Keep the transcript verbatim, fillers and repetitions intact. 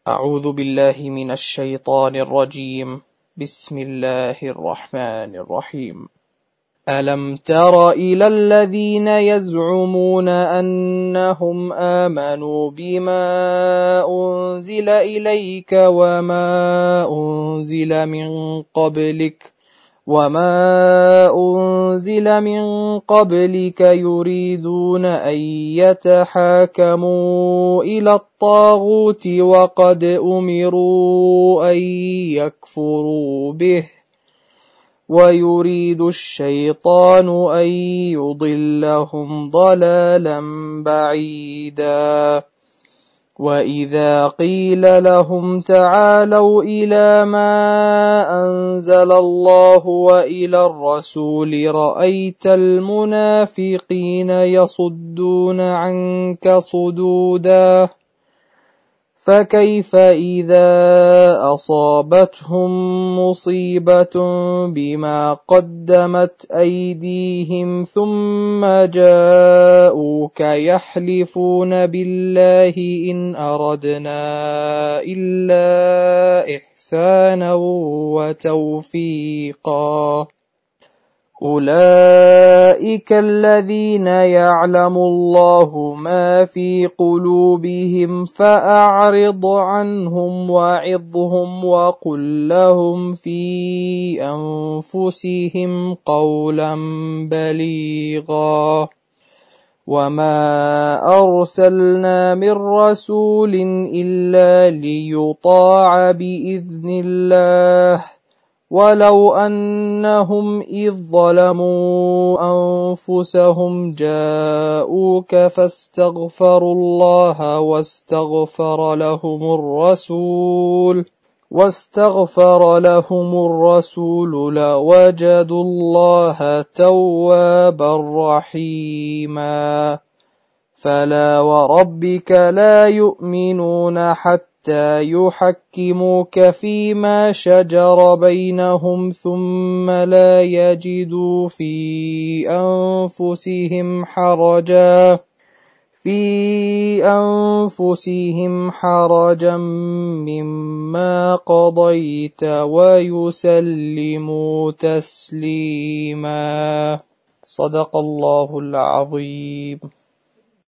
أعوذ بالله من الشيطان الرجيم. بسم الله الرحمن الرحيم. ألم تر إلى الذين يزعمون أنهم آمنوا بما أنزل إليك وما أنزل من قبلك وما أنزل من قبلك يريدون أن يتحاكموا إلى الطاغوت وقد أمروا أن يكفروا به ويريد الشيطان أن يضلهم ضلالا بعيدا. وإذا قيل لهم تعالوا إلى ما أنزل الله وإلى الرسول رأيت المنافقين يصدون عنك صدودا. فكيف إذا أصابتهم مصيبة بما قدمت أيديهم ثم جاءوك يحلفون بالله إن أردنا إلا إحسانا وتوفيقا. أولئك الذين يعلم الله ما في قلوبهم فأعرض عنهم وعظهم وقل لهم في أنفسهم قولا بليغا. وما أرسلنا من رسول إلا ليطاع بإذن الله ولو أنهم إذ ظلموا أنفسهم جاءوك فاستغفروا الله واستغفر لهم الرسول واستغفر لهم الرسول لوجدوا الله توابا رحيما. فلا وربك لا يؤمنون حتى حتى يحكموك فيما شجر بينهم ثم لا يجدوا في أنفسهم حرجا في أنفسهم حرجا مما قضيت ويسلموا تسليما. صدق الله العظيم.